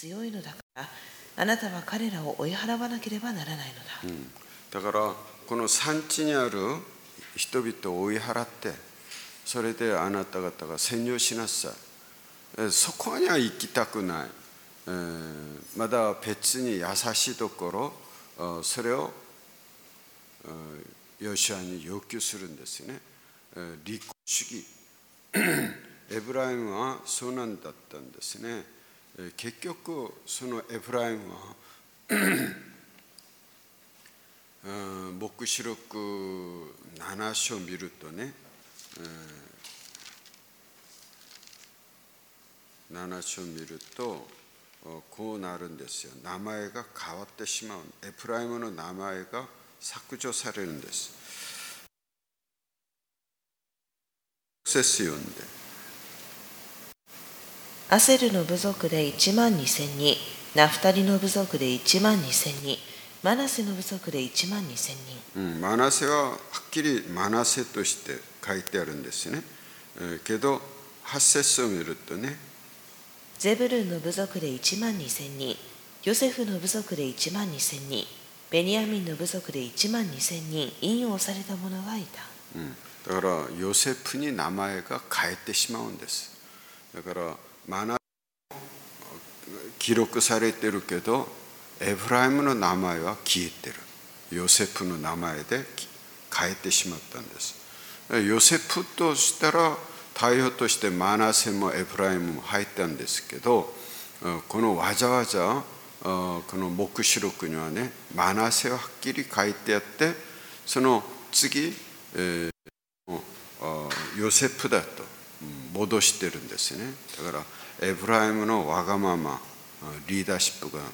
強いのだから、あなたは彼らを追い払わなければならないのだ。 だからこの産地にある人々を追い払って、それであなた方が占領しなさい。そこには行きたくない。まだ別に優しいところ、それをヨシュアに要求するんですよね。利己主義。エブライムはそうなんだったんですね。結局そのエブライムは黙示録7章を見るとね、7章を見るとこうなるんですよ。名前が変わってしまう。エブライムの名前が削除されるんです。節読んで。 アセルの部族で1万2000人、ナフタリの部族で1万2000人、マナセの部族で1万2000人。 マナセははっきりマナセとして書いてあるんですね。けど8節を見るとね、 ゼブルンの部族で1万2000人、ヨセフの部族で1万2000人、ベニヤミンの部族で1万2000人引用された者がいた。 だからヨセフに名前が変えてしまうんです。だからマナセ記録されてるけど、エブライムの名前は消えてる。ヨセフの名前で変えてしまったんです。ヨセフとしたら対応としてマナセもエブライムも入ったんですけど、このわざわざこの黙示録にはね、マナセははっきり書いてあって、その次、ヨセフだと戻してるんですね。だからエブライムのわがままリーダーシップが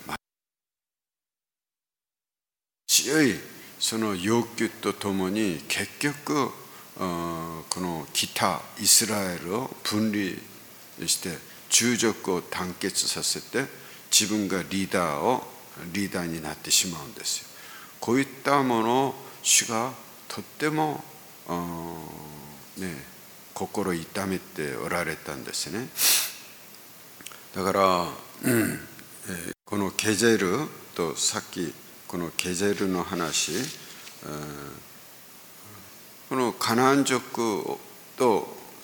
強いその要求とともに、結局この北イスラエルを分離して従属を団結させて、自分がリーダーになってしまうんですよ。こういったものを主がとっても心痛めておられたんですね。だから、このケゼルとさっきこのケゼルの話、このカナン族と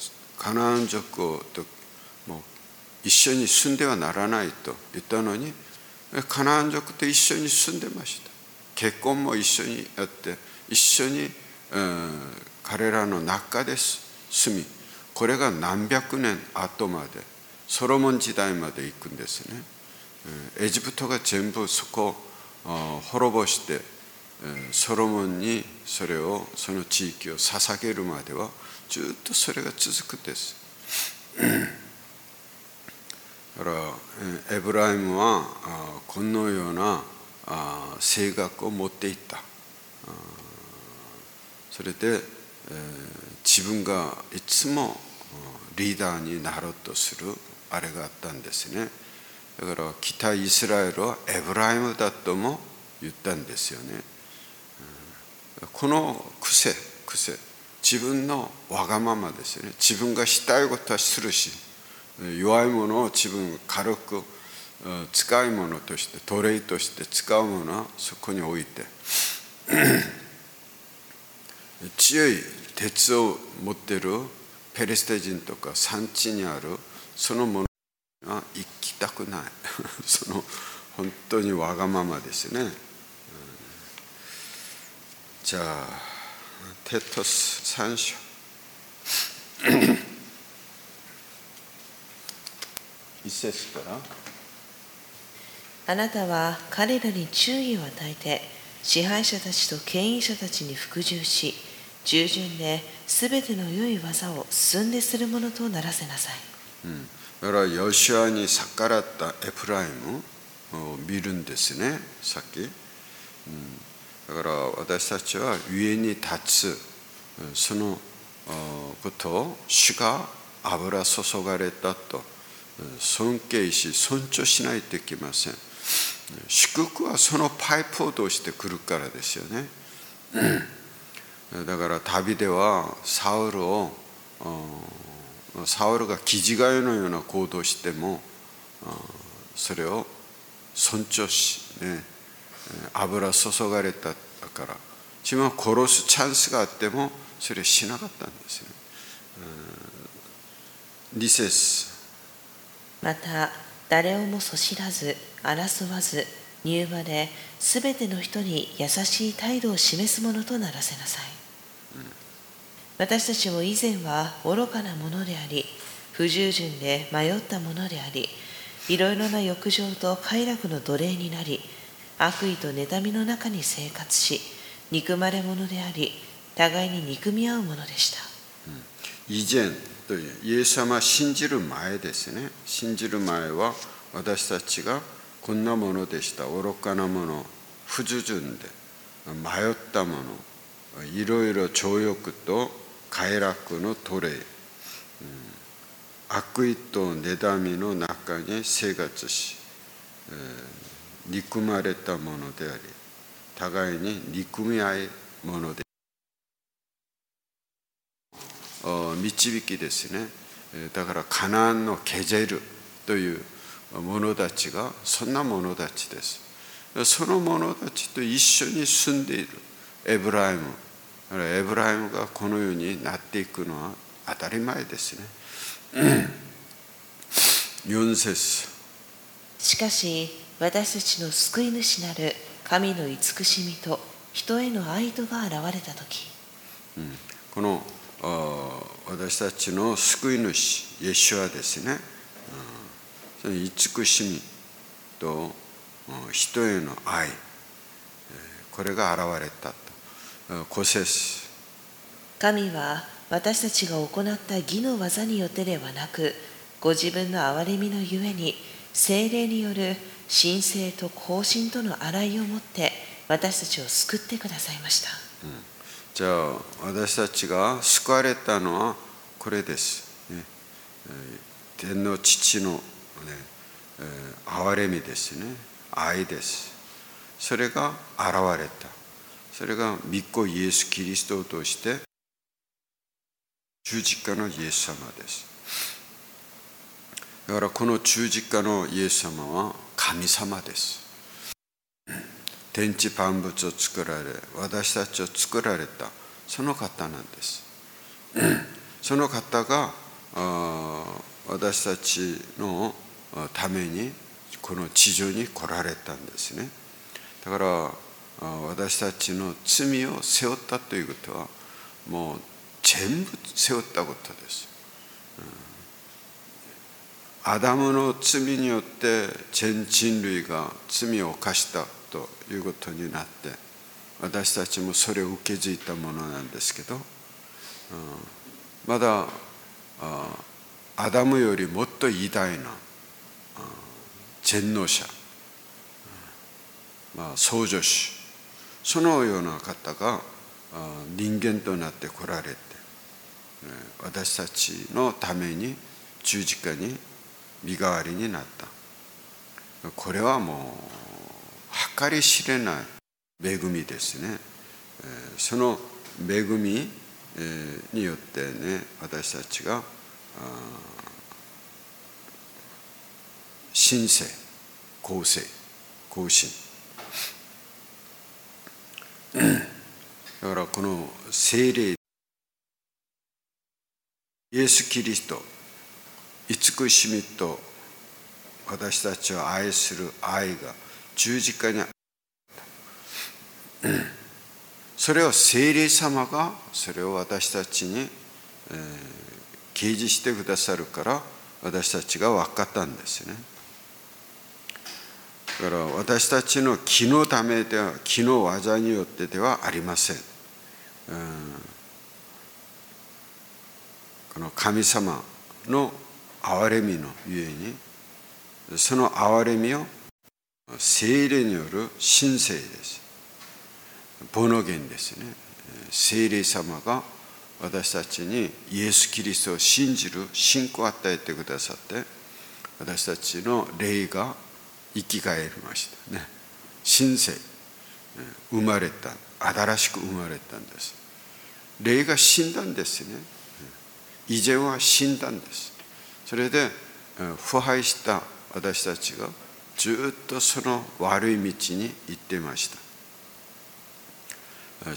もう一緒に住んではならないと言ったのに、カナン族と一緒に住んでました。結婚も一緒にやって一緒に、彼らの中で住み、これが何百年後までソロモン時代まで行くんですね。エジプトが全部そこを滅ぼしてソロモンにその地域を捧げるまではずっとそれが続くんです。だからエブライムはこのような性格を持っていた。それで自分がいつもリーダーになろうとするあれがあったんですね。だから北イスラエルはエブライムだとも言ったんですよね。この癖、自分のわがままですよね。自分がしたいことはするし、弱いものを自分が軽く使い物として奴隷として使うものはそこに置いて強い鉄を持っているペレステ人とか産地にあるそのものは行きたくないその本当にわがままですね。じゃあテトス3章1節からあなたは彼らに注意を与えて、支配者たちと権威者たちに服従し、従順ですべての良い技を進んでするものとならせなさい。 だからヨシュアに逆らったエフライムを見るんですね、さっき。だから私たちは上に立つそのことを主が油注がれたと尊敬し尊重しないといけません。祝福はそのパイプを通してくるからですよね。だから旅ではサウルがキジガエのような行動をしてもそれを尊重し、ね、油注がれたから、自分は殺すチャンスがあってもそれをしなかったんですね。2節、 また誰をもそしらず争わず柔和で、すべての人に優しい態度を示すものとならせなさい。私たちも以前は愚かなものであり、不従順で迷ったものであり、いろいろな欲情と快楽の奴隷になり、悪意と妬みの中に生活し、憎まれ者であり、互いに憎み合うものでした。 以前という、イエス様を信じる前ですね。信じる前は私たちがこんなものでした。愚かなもの、不従順で迷ったもの、いろいろ情欲と快楽の奴隷、悪意と妬みの中に生活し、憎まれたものであり、互いに憎み合いもので導きですね。だからカナンのケジェルという者たちがそんな者たちです。その者たちと一緒に住んでいるエブライム、エブライムがこのようになっていくのは当たり前ですね。4節、 しかし私たちの救い主なる神の慈しみと人への愛とが現れたとき、 この私たちの救い主イエシュアですね、その慈しみと人への愛、これが現れたと。5節、 神は私たちが行った義の技によってではなく、ご自分の憐れみのゆえに聖霊による神聖と行進との洗いをもって私たちを救ってくださいました。 じゃあ私たちが救われたのはこれです、ね、天の父の、ね、憐れみですね、愛です。それが現れた。それが御子イエス・キリストを通して十字架のイエス様です。だからこの十字架のイエス様は神様です。天地万物を作られ、私たちを作られたその方なんです。その方が私たちのためにこの地上に来られたんですね。だから私たちの罪を背負ったということはもう全部背負ったことです。アダムの罪によって全人類が罪を犯したということになって、私たちもそれを受け継いだものなんですけど、まだアダムよりもっと偉大な全能者、創造主、そのような方が人間となって来られて、私たちのために十字架に身代わりになった。これはもう計り知れない恵みですね。その恵みによってね、私たちが神聖、公正、公信、だからこの聖霊、イエス・キリスト、慈しみと私たちを愛する愛が十字架にそれを聖霊様がそれを私たちに掲示してくださるから私たちが分かったんですね。だから私たちの気のためでは、気の技によってではありません。この神様の憐れみのゆえに、その憐れみを聖霊による神聖です。ボノゲンですね。聖霊様が私たちにイエス・キリストを信じる信仰を与えてくださって、私たちの霊が生き返りましたね。神聖、生まれた、新しく生まれたんです。霊が死んだんですね。以前は死んだんです。それで腐敗した私たちがずっとその悪い道に行っていました。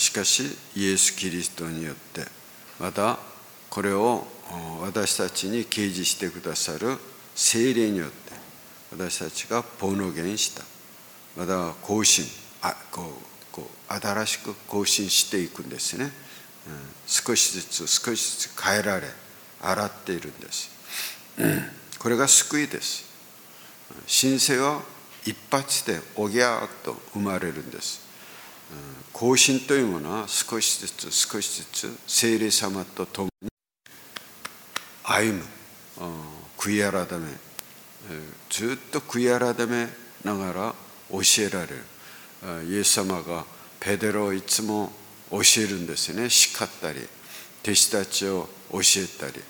しかしイエス・キリストによってまたこれを私たちに掲示してくださる聖霊によって私たちがボーノゲンした。また更新、新しく更新していくんですね。少しずつ変えられ洗っているんです。これが救いです。新生は一発でおぎゃーっと生まれるんです。更新というものは少しずつ聖霊様と共に歩む、悔い改め、ずっと悔い改めながら教えられる。イエス様がペテロをいつも教えるんですね。叱ったり弟子たちを教えたり、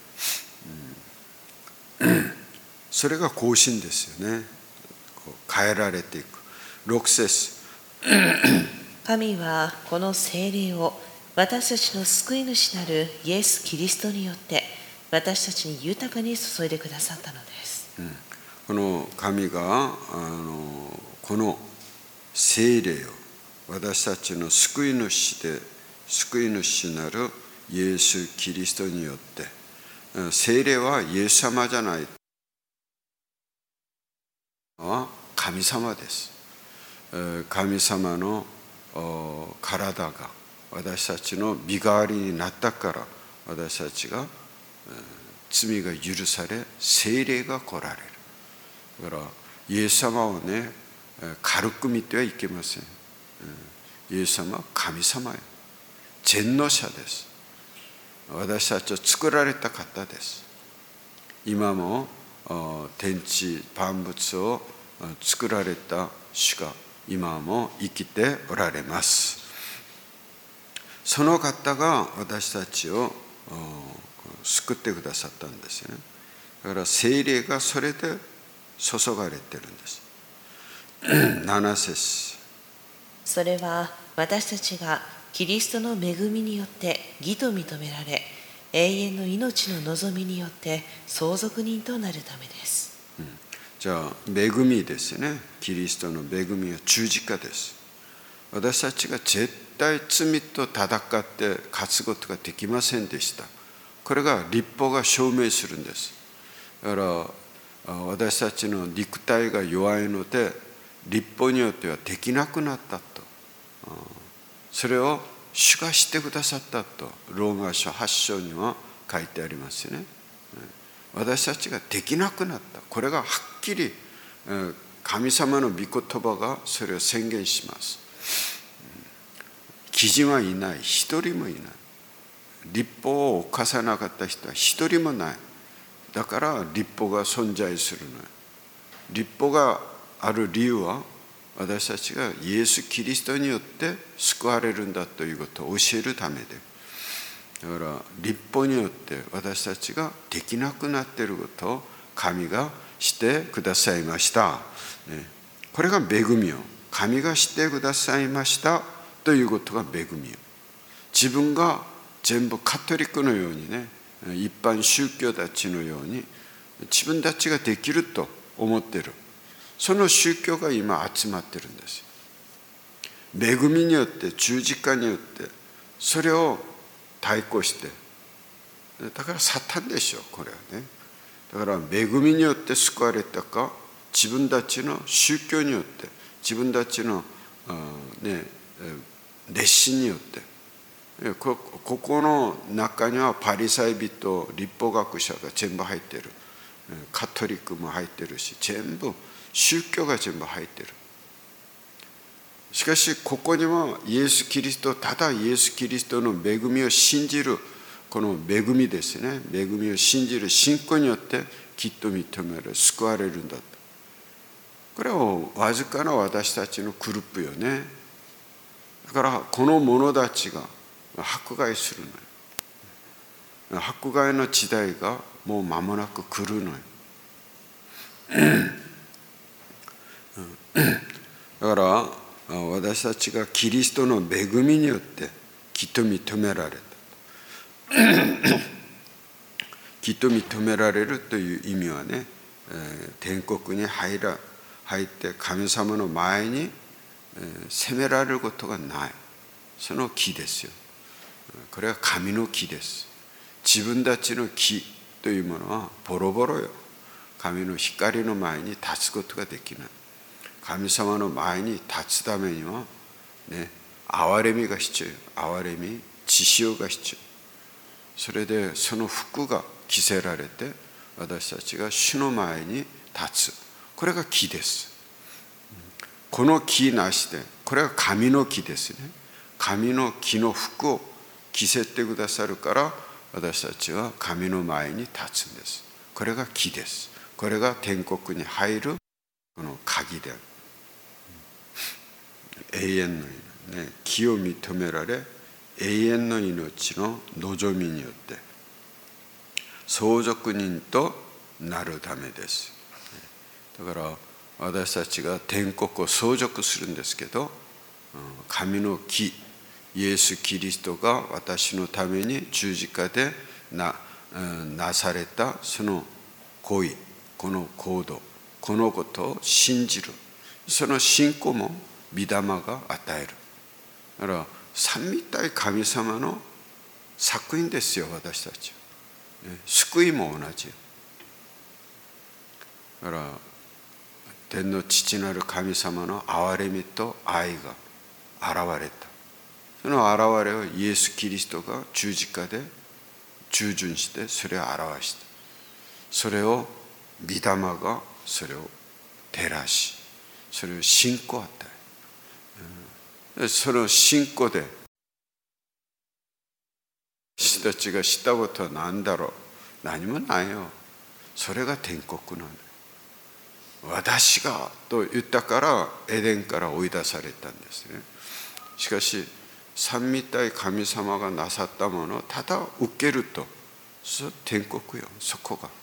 それが更新ですよね。変えられていく。6節神はこの聖霊を私たちの救い主なるイエス・キリストによって私たちに豊かに注いでくださったのです。 この神がこの聖霊を私たちの救い主なるイエス・キリストによって、聖霊はイエス様じゃない、神様です。神様の体が私たちの身代わりになったから私たちが罪が許され聖霊が来られる。だからイエス様をね軽く見てはいけません。イエス様は神様よ、全能者です。私たちを作られた方です。今も天地万物を作られた主が今も生きておられます。その方が私たちを救ってくださったんですよね。だから聖霊がそれで注がれてるんです。7節それは私たちがキリストの恵みによって義と認められ永遠の命の望みによって相続人となるためです。 じゃあ恵みですね。キリストの恵みは十字架です。私たちが絶対罪と戦って勝つことができませんでした。これが律法が証明するんです。だから私たちの肉体が弱いので律法によってはできなくなったと、それを主がしてくださったとローマ書8章には書いてありますね。私たちができなくなった、これがはっきり神様の御言葉がそれを宣言します。基準はいない、一人もいない。律法を犯さなかった人は一人もない。だから律法が存在するのよ。律法がある理由は私たちがイエス・キリストによって救われるんだということを教えるためで、だから律法によって私たちができなくなっていることを神がしてくださいました。これが恵みよ。神がしてくださいましたということが恵みよ。自分が全部カトリックのようにね、一般宗教たちのように自分たちができると思っている、その宗教が今集まってるんです。恵みによって十字架によってそれを対抗して、だからサタンでしょこれはね。だから恵みによって救われたか、自分たちの宗教によって自分たちの、熱心によって、ここの中にはパリサイ人、律法学者が全部入ってる、カトリックも入ってるし、全部宗教が全部入ってる。しかしここにはイエス・キリスト、ただイエス・キリストの恵みを信じる、この恵みですね、恵みを信じる信仰によってきっと認められ救われるんだと。これはわずかな私たちのグループよね。だからこの者たちが迫害するのよ。迫害の時代がもう間もなく来るのよ。だから私たちがキリストの恵みによってきっと認められた。きっと認められるという意味はね、天国に入入って神様の前に責められることがない、その木ですよ。これは神の木です。自分たちの木というものはボロボロよ。神の光の前に立つことができない。神様の前に立つためにはね、憐れみが必要よ。憐れみ、血潮が必要。それでその服が着せられて、私たちが主の前に立つ。これが木です。この木なしで、これが神の木ですね。神の木の服を着せてくださるから、私たちは神の前に立つんです。これが木です。これが天国に入るこの鍵である。永遠の命、ね、木を認められ、永遠の命の望みによって相続人となるためです。だから私たちが天国を相続するんですけど、神の木イエス・キリストが私のために十字架で なされたその行為、この行動、このことを信じる、その信仰も御霊が与える。だから三位一体神様の作品ですよ、私たち。救いも同じ。だから天の父なる神様の憐れみと愛が現れた。その現れをイエス・キリストが十字架で従順してそれを表した。それを御霊がそれを照らし、それを信仰を与え、その信仰で人たちがしたことは何だろう。何もないよ。それが天国なんだ。私がと言ったからエデンから追い出されたんですね。しかし三位一体神様がなさったものをただ受けると、天国よ。そこが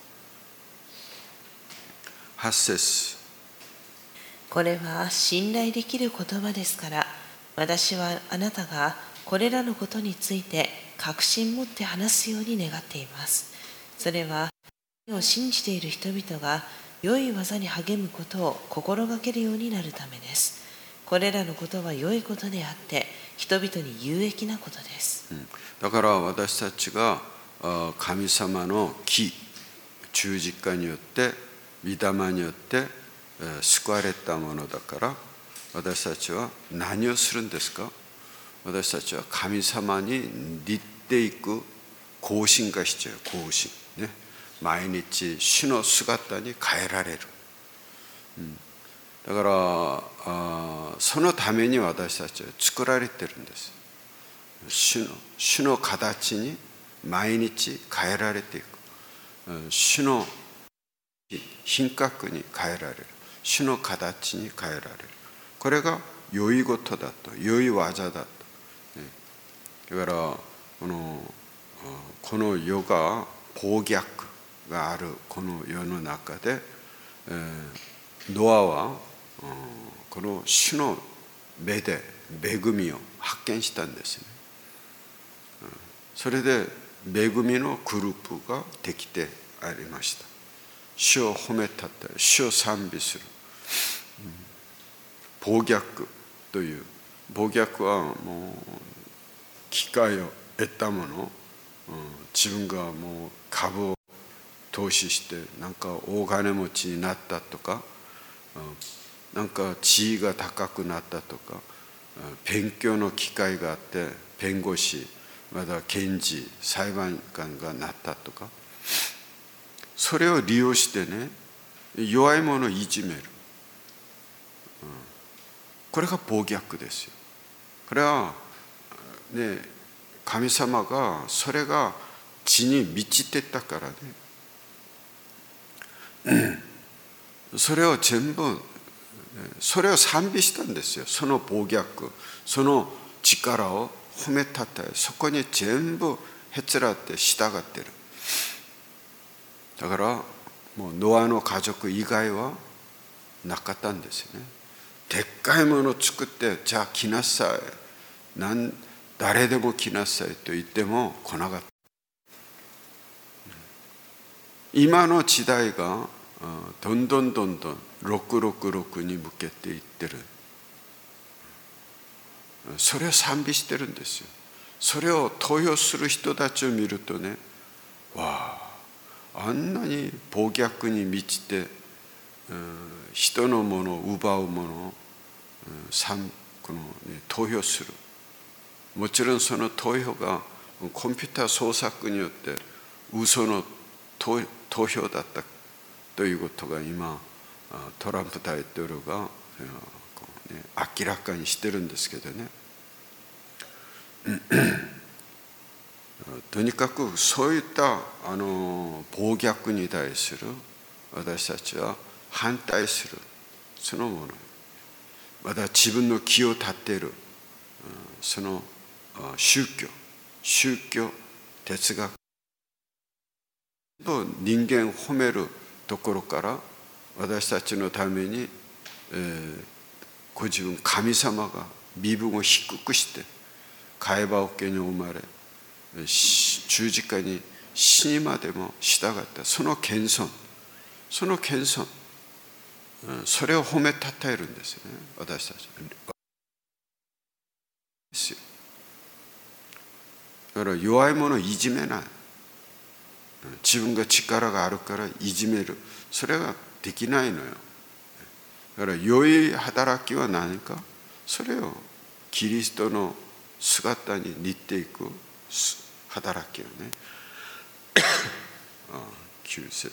8節。 これは信頼できる言葉ですから、私はあなたがこれらのことについて確信持って話すように願っています。それはを信じている人々が良い技に励むことを心がけるようになるためです。これらのことは良いことであって人々に有益なことです。 だから私たちが神様の木、十字架によって御霊によって救われたものだから、私たちは何をするんですか。私たちは神様に似ていく更新が必要。更新ね。毎日主の姿に変えられる。だからそのために私たちは作られてるんです。主の形に毎日変えられていく。主の品格に変えられる。主の形に変えられる。これが良いことだと、良い技だと。だからこの世が暴虐があるこの世の中で、ノアはこの主の目で恵みを発見したんですね。それで恵みのグループができてありました。主を褒めたたえ、主を賛美する。暴虐という、暴虐はもう機会を得たもの、自分がもう株を投資してなんか大金持ちになったとか、なんか地位が高くなったとか、勉強の機会があって弁護士、また検事、裁判官がなったとか、それを利用してね、弱い者をいじめる。これが暴虐ですよ。これはね、神様がそれが地に満ちてたからね、それを全部それを賛美したんですよ。その暴虐、その力を褒めたたえ、そこに全部へつらって従ってる。だからもうノアの家族以外はなかったんですよね。でっかいものを作って、じゃあ来なさい、誰でも来なさいと言っても来なかった。今の時代がどんどん666に向けていってる。それを賛美してるんですよ。それを投票する人たちを見るとね、わあ、あんなに暴虐に満ちて、人のものを奪うものを、投票する。もちろんその投票がコンピューター操作によって嘘の投票だったということが今トランプ大統領が明らかにしてるんですけどね。とにかくそういった暴虐に対する私たちは反対するそのもの、また自分の気を立てるその宗教哲学、人間を褒めるところから私たちのために、ご自分神様が身分を低くして貝羽桶に生まれ十字架に死にまでも従ったその謙遜、それを褒めたたえるんですよね、私たちですよ。だから弱い者をいじめない、自分が力があるからいじめる、それができないのよ。だから良い働きは何か、それをキリストの姿に似ていく働きをね9節。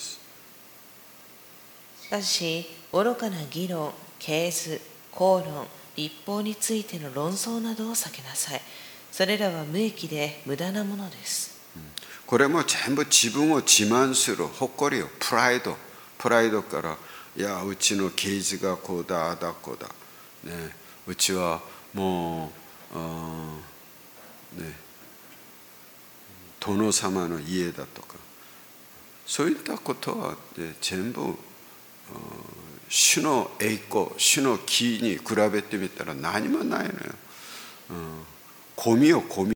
しかし愚かな議論、系図、口論、立法についての論争などを避けなさい。それらは無益で無駄なものです。 これも全部自分を自慢する誇りをプライドから、いやうちの刑事がこうだあだこうだ、ね、うちはもう殿様の家だとか、そういったことは、全部主の栄光、主の義に比べてみたら何もないのよ。ゴミ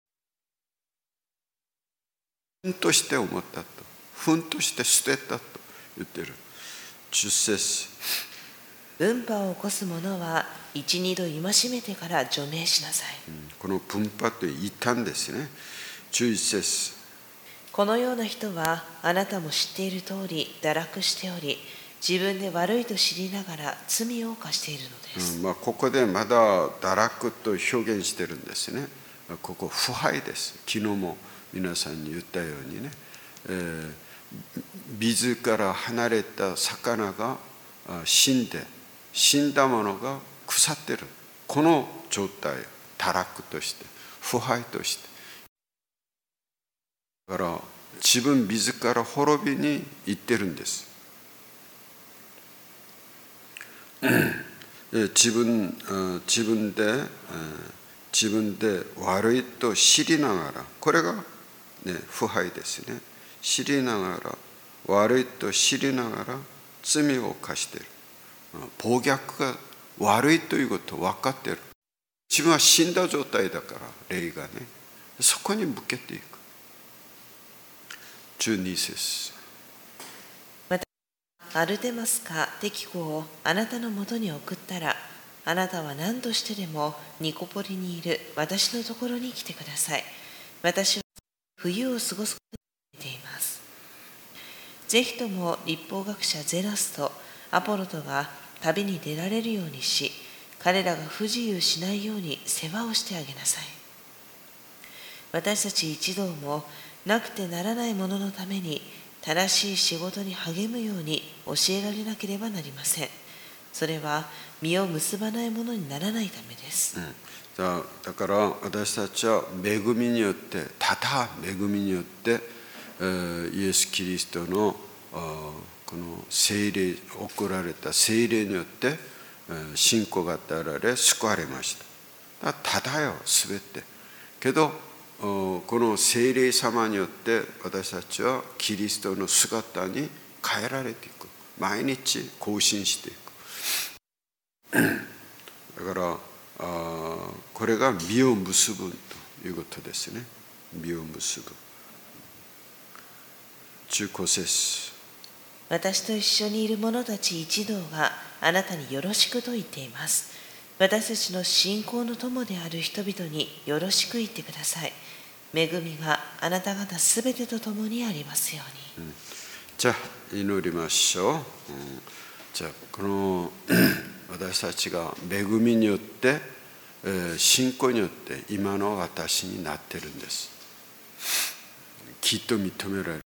糞として思ったと、糞として捨てたと言ってる。10節。 分派を起こす者は一二度戒めてから除名しなさい。 この分派という異端ですね。11節。 このような人はあなたも知っている通り堕落しており、自分で悪いと知りながら罪を犯しているのです。 ここでまだ堕落と表現してるんですね。ここ腐敗です。昨日も皆さんに言ったようにね、水から離れた魚が死んだものが腐ってる、この状態、堕落として腐敗として、だから自分自ら滅びに行ってるんです。自分で悪いと知りながら、これが、腐敗ですね。知りながら、悪いと知りながら罪を犯している。暴虐が悪いということを分かっている。自分は死んだ状態だから、霊がね、そこに向けていく。12節。 またアルテマスかテキコをあなたのもとに送ったら、あなたは何としてでもニコポリにいる私のところに来てください。私は冬を過ごすことに決めています。ぜひとも律法学者ゼラスとアポロトが旅に出られるようにし、彼らが不自由しないように世話をしてあげなさい。私たち一同もなくてならないもののために正しい仕事に励むように教えられなければなりません。それは実を結ばないものにならないためです。 だから私たちは恵みによって、ただ恵みによって、イエス・キリストのこの聖霊、送られた聖霊によって信仰が与えられ救われました。ただよ、すべて。けどこの聖霊様によって私たちはキリストの姿に変えられていく。毎日更新していく。だからこれが実を結ぶということですね。実を結ぶ。15節。 私と一緒にいる者たち一同があなたによろしくと言っています。私たちの信仰の友である人々によろしく言ってください。恵みがあなた方すべてと共にありますように。 じゃあ祈りましょう。じゃあこの私たちが恵みによって信仰によって今の私になってるんです。きっと認められる。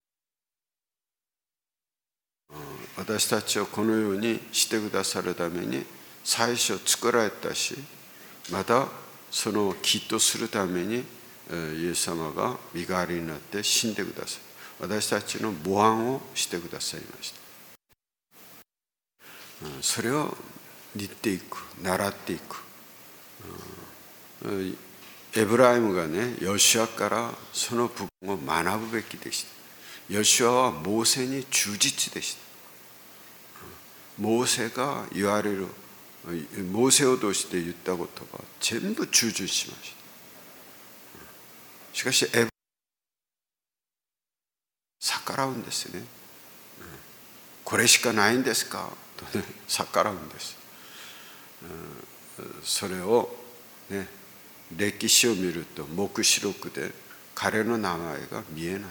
私たちをこのようにしてくださるために最初作られたし、またそのきっとするためにイエス様が身代わりになって死んでください。私たちの模範をしてくださいました。それを似ていく、習っていく。エブライムがね、ヨシュアからその部分を学ぶべきでした。ヨシュアはモーセに忠実でした。モーセが言われる、モーセを通して言ったことが全部忠実しました。しかし逆らうんですね。これしかないんですかとね、逆らうんです。それをね、歴史を見ると黙示録で彼の名前が見えない。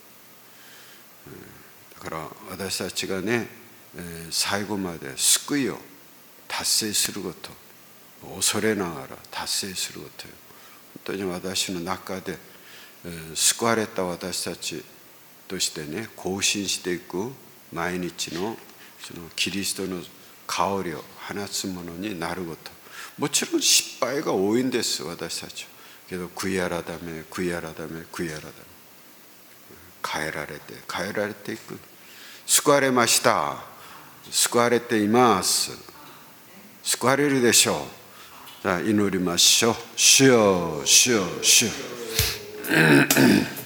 だから私たちがね、最後まで救いを達成すること、恐れながら達成することよ。本当に私の中で救われた私たちとしてね、更新していく毎日のそのキリストの香りを放つものになること。もちろん失敗が多いんです、私たちは。けど悔い改め、悔い改め、悔い改め、変えられていく。救われました。救われています。救われるでしょう。じゃあ祈りましょう。主よ、主よ、主よ。